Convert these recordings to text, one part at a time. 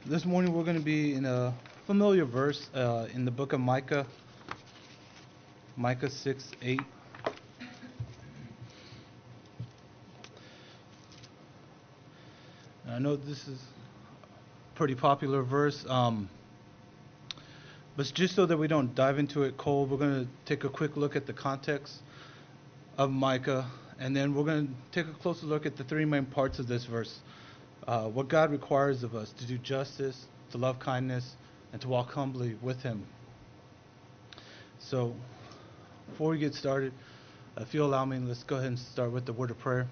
This morning we're going to be in a familiar verse in the book of Micah, Micah 6:8. I know this is a pretty popular verse, but just so that we don't dive into it cold, we're going to take a quick look at the context of Micah, and then we're going to take a closer look at the three main parts of this verse. What God requires of us: to do justice, to love kindness, and to walk humbly with Him. So, before we get started, if you allow me, let's go ahead and start with the word of prayer.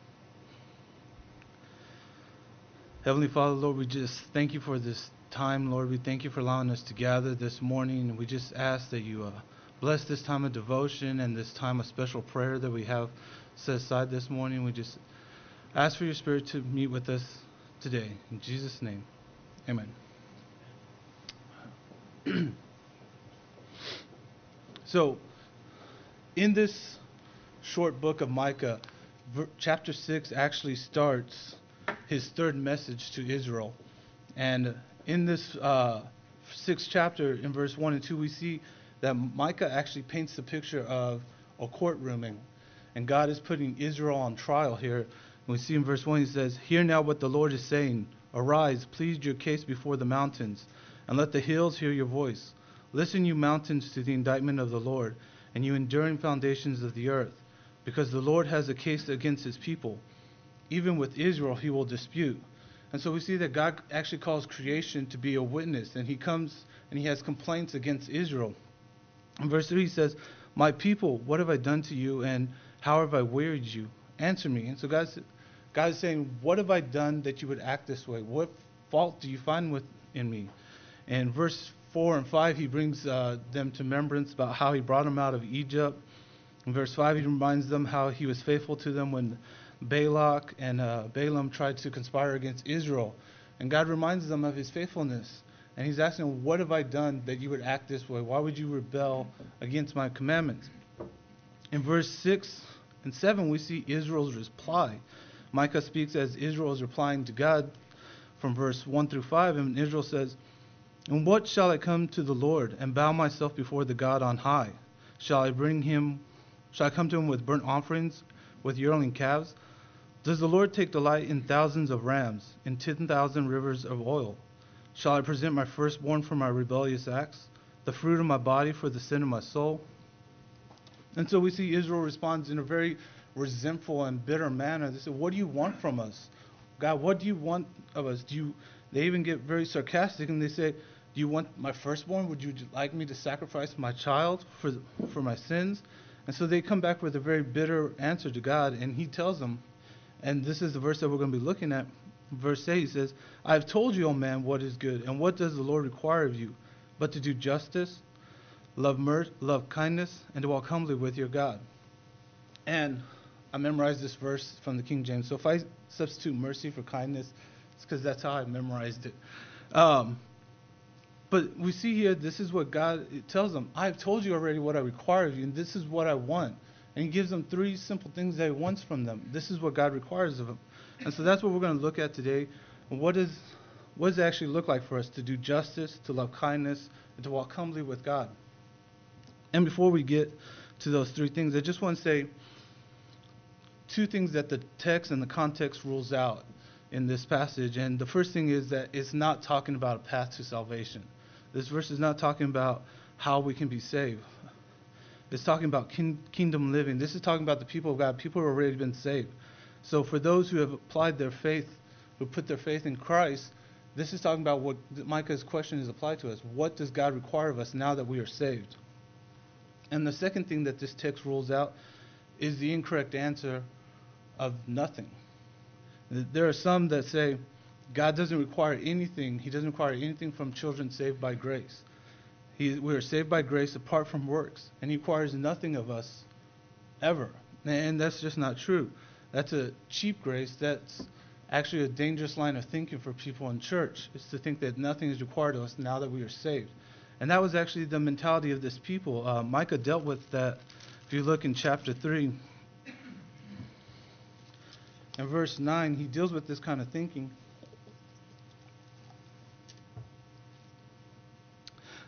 Heavenly Father, Lord, we just thank you for this time, Lord. We thank you for allowing us to gather this morning. And we just ask that you bless this time of devotion and this time of special prayer that we have set aside this morning. We just ask for your Spirit to meet with us today. In Jesus' name, amen. So, in this short book of Micah, chapter 6 actually starts his third message to Israel. And in this sixth chapter, in verse 1 and 2, we see that Micah actually paints the picture of a courtroom, and God is putting Israel on trial here. And we see in verse 1, he says, "Hear now what the Lord is saying. Arise, plead your case before the mountains, and let the hills hear your voice. Listen, you mountains, to the indictment of the Lord, and you enduring foundations of the earth, because the Lord has a case against his people. Even with Israel he will dispute." And so we see that God actually calls creation to be a witness, and he comes and he has complaints against Israel. In verse 3 he says, "My people, what have I done to you, and how have I wearied you? Answer me." And so God is saying, what have I done that you would act this way? What fault do you find within me? In verse 4 and 5 he brings them to remembrance about how he brought them out of Egypt. In verse 5 he reminds them how he was faithful to them when Balak and Balaam tried to conspire against Israel. And God reminds them of his faithfulness. And he's asking them, what have I done that you would act this way? Why would you rebel against my commandments? In verse 6 and 7 we see Israel's reply. Micah speaks as Israel is replying to God from verse 1 through 5. And Israel says, "And what shall I come to the Lord and bow myself before the God on high? Shall I come to him with burnt offerings, with yearling calves? Does the Lord take delight in thousands of rams, in 10,000 rivers of oil? Shall I present my firstborn for my rebellious acts, the fruit of my body for the sin of my soul?" And so we see Israel responds in a very resentful and bitter manner. They say, "What do you want from us? God, what do you want of us?" They even get very sarcastic and they say, "Do you want my firstborn? Would you like me to sacrifice my child for my sins?" And so they come back with a very bitter answer to God, and he tells them, and this is the verse that we're going to be looking at. Verse 8 says, "I have told you, O man, what is good, and what does the Lord require of you, but to do justice, love kindness, and to walk humbly with your God." And I memorized this verse from the King James. So if I substitute mercy for kindness, it's because that's how I memorized it. But we see here, this is what God tells them. "I have told you already what I require of you, and this is what I want." And he gives them three simple things that he wants from them. This is what God requires of them. And so that's what we're going to look at today. And what does it actually look like for us to do justice, to love kindness, and to walk humbly with God? And before we get to those three things, I just want to say two things that the text and the context rules out in this passage. And the first thing is that it's not talking about a path to salvation. This verse is not talking about how we can be saved. It's talking about kingdom living. This is talking about the people of God, people who have already been saved. So for those who have applied their faith, who put their faith in Christ, this is talking about what Micah's question is applied to us. What does God require of us now that we are saved? And the second thing that this text rules out is the incorrect answer of nothing. There are some that say God doesn't require anything. He doesn't require anything from children saved by grace. We are saved by grace apart from works, and he requires nothing of us ever. And that's just not true. That's a cheap grace. That's actually a dangerous line of thinking for people in church, is to think that nothing is required of us now that we are saved. And that was actually the mentality of this people. Micah dealt with that. If you look in chapter 3, in verse 9, he deals with this kind of thinking.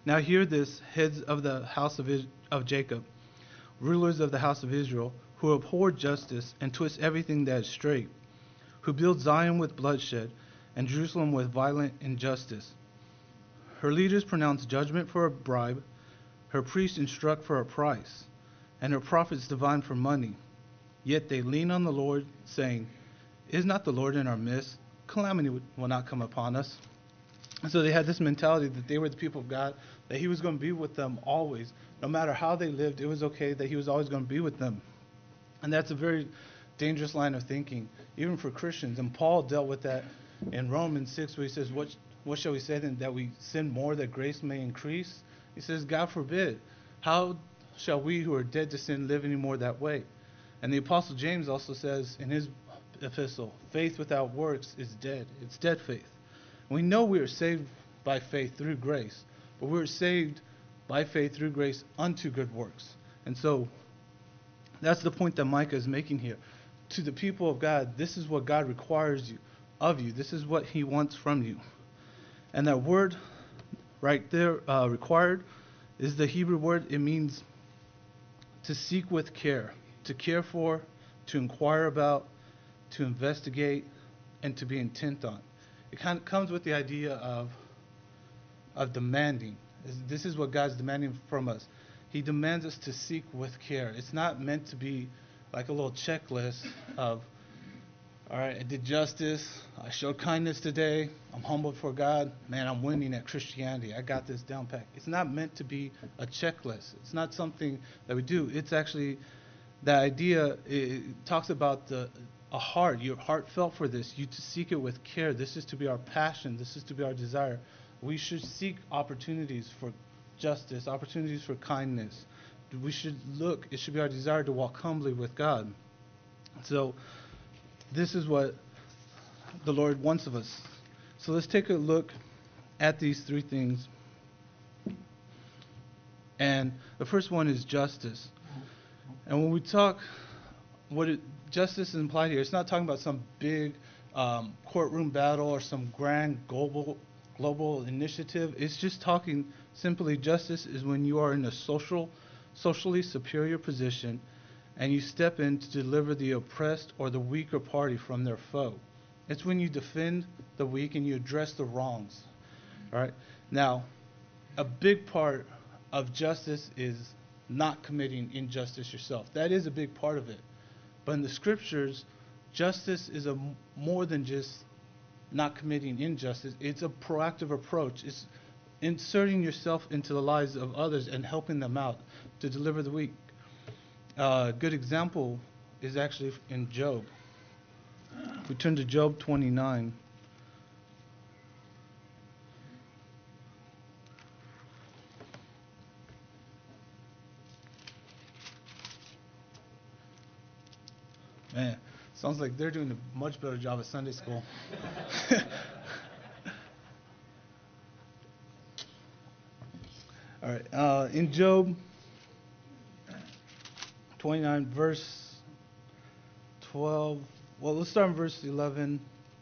Now hear this, heads of the house of Jacob, rulers of the house of Israel, who abhor justice and twist everything that is straight, who build Zion with bloodshed and Jerusalem with violent injustice. Her leaders pronounce judgment for a bribe, her priests instruct for a price, and her prophets divine for money. Yet they lean on the Lord, saying, Is not the Lord in our midst? Calamity will not come upon us. And so they had this mentality that they were the people of God, that he was going to be with them always. No matter how they lived, it was okay that he was always going to be with them. And that's a very dangerous line of thinking, even for Christians. And Paul dealt with that in Romans 6, where he says, What shall we say then, that we sin more, that grace may increase? He says, God forbid. How shall we who are dead to sin live anymore that way? And the Apostle James also says in his epistle, faith without works is dead. It's dead faith. We know we are saved by faith through grace, but we are saved by faith through grace unto good works. And so that's the point that Micah is making here. To the people of God, this is what God requires of you. This is what he wants from you. And that word right there, required, is the Hebrew word. It means to seek with care, to care for, to inquire about, to investigate, and to be intent on. It kind of comes with the idea of demanding. This is what God's demanding from us. He demands us to seek with care. It's not meant to be like a little checklist of, all right, I did justice, I showed kindness today, I'm humbled for God, man, I'm winning at Christianity, I got this down pat. It's not meant to be a checklist. It's not something that we do. It's actually, the idea, it talks about a heart. You're heartfelt for this. You to seek it with care. This is to be our passion. This is to be our desire. We should seek opportunities for justice, opportunities for kindness. We should look, it should be our desire to walk humbly with God. So this is what the Lord wants of us. So let's take a look at these three things. And the first one is justice. And when we talk, justice is implied here, it's not talking about some big courtroom battle or some grand global initiative. It's just talking simply, justice is when you are in a socially superior position and you step in to deliver the oppressed or the weaker party from their foe. It's when you defend the weak and you address the wrongs. All right? Now, a big part of justice is not committing injustice yourself. That is a big part of it. But in the scriptures, justice is more than just not committing injustice. It's a proactive approach. It's inserting yourself into the lives of others and helping them out to deliver the weak. A good example is actually in Job. We turn to Job 29. Man, sounds like they're doing a much better job at Sunday school. All right, in Job 29, verse 12. Well, let's start in verse 11.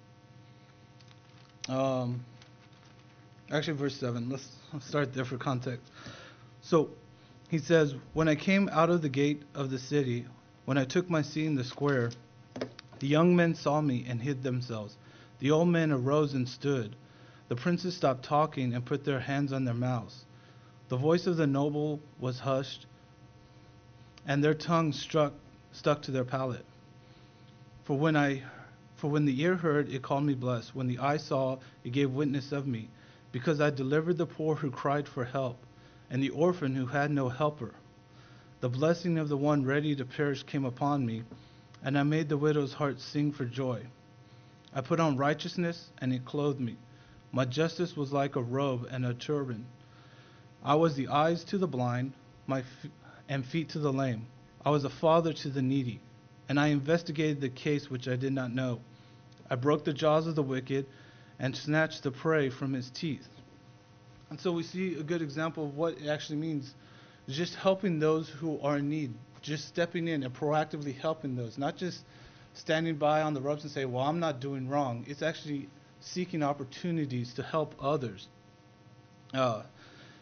Actually, verse 7. Let's start there for context. So, he says, When I came out of the gate of the city, when I took my seat in the square, the young men saw me and hid themselves. The old men arose and stood. The princes stopped talking and put their hands on their mouths. The voice of the noble was hushed, and their tongues stuck to their palate. For when the ear heard, it called me blessed. When the eye saw, it gave witness of me, because I delivered the poor who cried for help, and the orphan who had no helper. The blessing of the one ready to perish came upon me, and I made the widow's heart sing for joy. I put on righteousness, and it clothed me. My justice was like a robe and a turban. I was the eyes to the blind, and feet to the lame. I was a father to the needy, and I investigated the case which I did not know. I broke the jaws of the wicked, and snatched the prey from his teeth. And so we see a good example of what it actually means, just helping those who are in need, just stepping in and proactively helping those, not just standing by on the ropes and say, well, I'm not doing wrong. It's actually seeking opportunities to help others.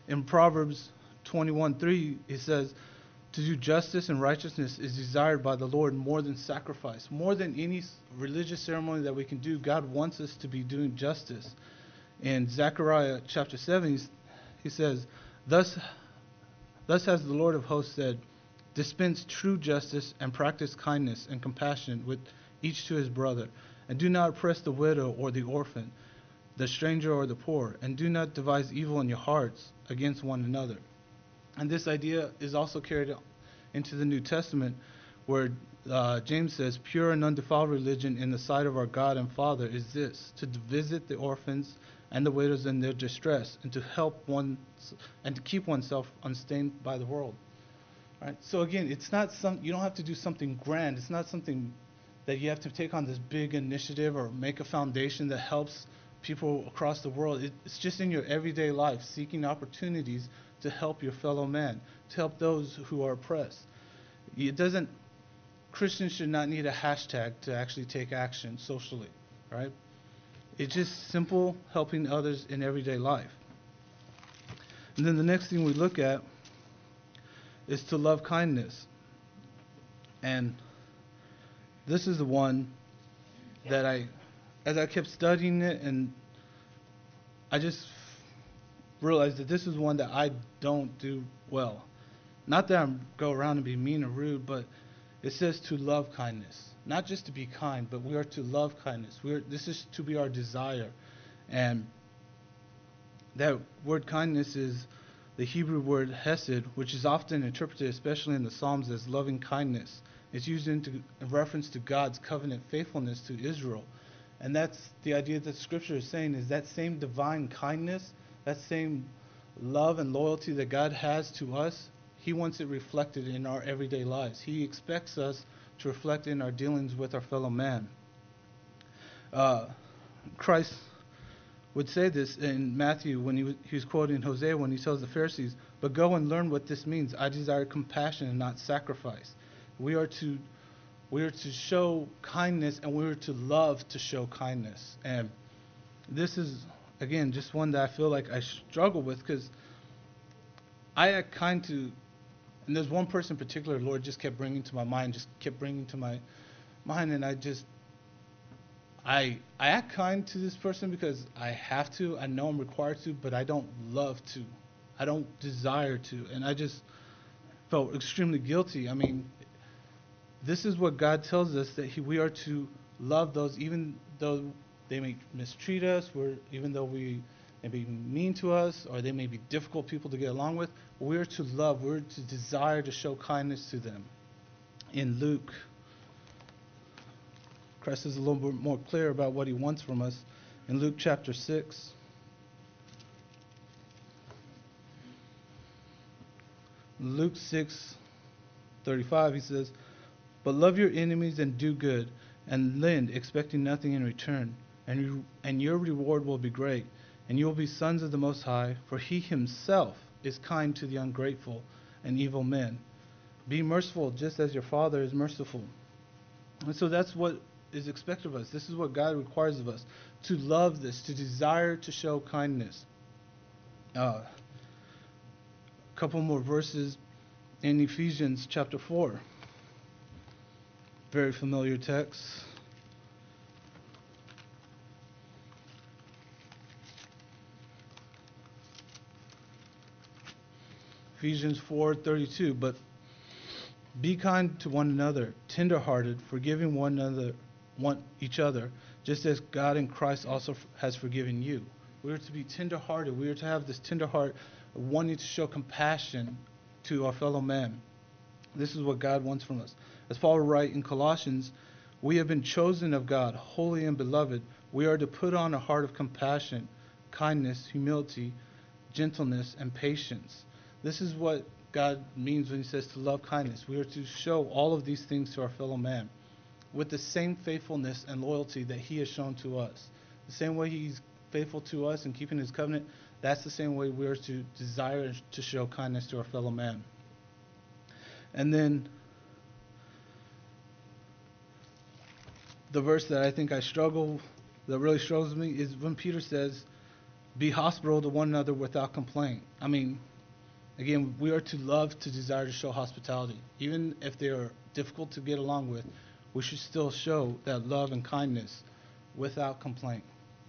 In Proverbs 21:3, it says, to do justice and righteousness is desired by the Lord more than sacrifice. More than any religious ceremony that we can do, God wants us to be doing justice. In Zechariah chapter 7, he says, Thus has the Lord of hosts said, dispense true justice and practice kindness and compassion with each to his brother, and do not oppress the widow or the orphan, the stranger or the poor, and do not devise evil in your hearts against one another. And this idea is also carried into the New Testament, where James says, pure and undefiled religion in the sight of our God and Father is this, to visit the orphans and the widows in their distress, and to help one and to keep oneself unstained by the world. Right? So again, it's not you don't have to do something grand. It's not something that you have to take on this big initiative or make a foundation that helps people across the world. It's just in your everyday life, seeking opportunities to help your fellow man, to help those who are oppressed. Christians should not need a hashtag to actually take action socially, right? It's just simple helping others in everyday life. And then the next thing we look at is to love kindness. And this is the one that as I kept studying it, and I just realized that this is one that I don't do well. Not that I go around and be mean or rude, but it says to love kindness. Not just to be kind, but we are to love kindness. This is to be our desire. And that word kindness is the Hebrew word hesed, which is often interpreted, especially in the Psalms, as loving kindness. It's used in reference to God's covenant faithfulness to Israel. And that's the idea that Scripture is saying, is that same divine kindness, that same love and loyalty that God has to us, He wants it reflected in our everyday lives. He expects us to reflect in our dealings with our fellow man. Christ would say this in Matthew when he was quoting Hosea, when he tells the Pharisees, but go and learn what this means. I desire compassion and not sacrifice. We are to show kindness, and we are to love to show kindness. And this is, again, just one that I feel like I struggle with, because I act kind to, and there's one person in particular, the Lord just kept bringing to my mind, and I act kind to this person because I have to, I know I'm required to, but I don't love to. I don't desire to. And I just felt extremely guilty. I mean, this is what God tells us, that we are to love those, even though they may mistreat us, even though they may be mean to us, or they may be difficult people to get along with. We're to love, we're to desire to show kindness to them. In Luke, Christ is a little bit more clear about what He wants from us. In Luke chapter 6, Luke 6:35, He says, but love your enemies and do good, and lend, expecting nothing in return, and your reward will be great, and you will be sons of the Most High, for He Himself is kind to the ungrateful and evil men. Be merciful, just as your Father is merciful. And so that's what is expected of us. This is what God requires of us, to love this, to desire to show kindness. A couple more verses in Ephesians chapter 4. Very familiar text. Ephesians 4:32. But be kind to one another, tender-hearted, forgiving each other, just as God in Christ also has forgiven you. We are to be tender-hearted. We are to have this tender heart, wanting to show compassion to our fellow man. This is what God wants from us. As Paul writes in Colossians, we have been chosen of God, holy and beloved. We are to put on a heart of compassion, kindness, humility, gentleness, and patience. This is what God means when He says to love kindness. We are to show all of these things to our fellow man with the same faithfulness and loyalty that He has shown to us. The same way He's faithful to us in keeping His covenant, that's the same way we are to desire to show kindness to our fellow man. And then the verse that I think that really struggles me is when Peter says, Be hospitable to one another without complaint. I mean, again, we are to love, to desire to show hospitality. Even if they are difficult to get along with, we should still show that love and kindness without complaint.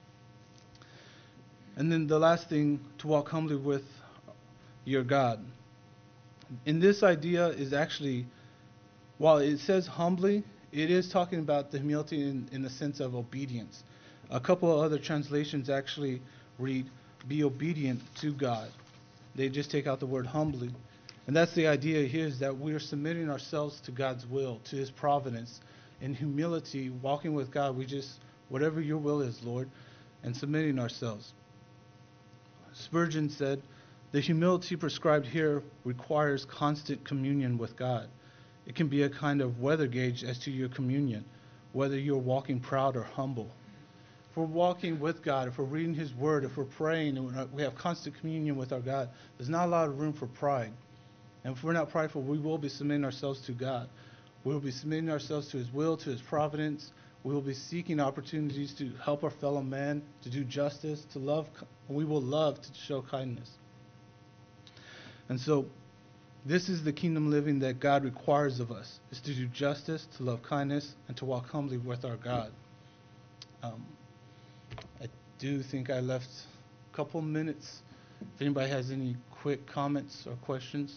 And then the last thing, to walk humbly with your God. In this idea is actually, while it says humbly, it is talking about the humility in the sense of obedience. A couple of other translations actually read, be obedient to God. They just take out the word humbly. And that's the idea here, is that we are submitting ourselves to God's will, to His providence. In humility, walking with God, we just, whatever your will is, Lord, and submitting ourselves. Spurgeon said, the humility prescribed here requires constant communion with God. It can be a kind of weather gauge as to your communion, whether you're walking proud or humble. If we're walking with God, if we're reading His Word, if we're praying, and we have constant communion with our God, there's not a lot of room for pride. And if we're not prideful, we will be submitting ourselves to God. We will be submitting ourselves to His will, to His providence. We will be seeking opportunities to help our fellow men, to do justice, to love. We will love to show kindness. And so, this is the kingdom living that God requires of us, is to do justice, to love kindness, and to walk humbly with our God. I do think I left a couple minutes. If anybody has any quick comments or questions.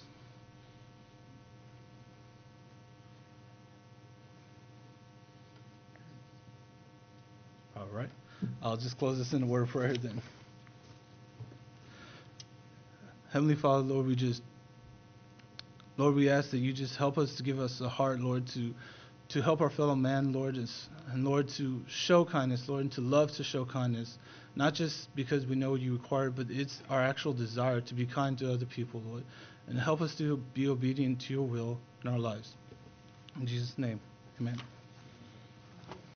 All right. I'll just close this in a word of prayer then. Heavenly Father, Lord, we ask that you just help us, to give us a heart, Lord, to help our fellow man, Lord, and Lord, to show kindness, Lord, and to love to show kindness, not just because we know you require it, but it's our actual desire to be kind to other people, Lord, and help us to be obedient to your will in our lives. In Jesus' name, amen.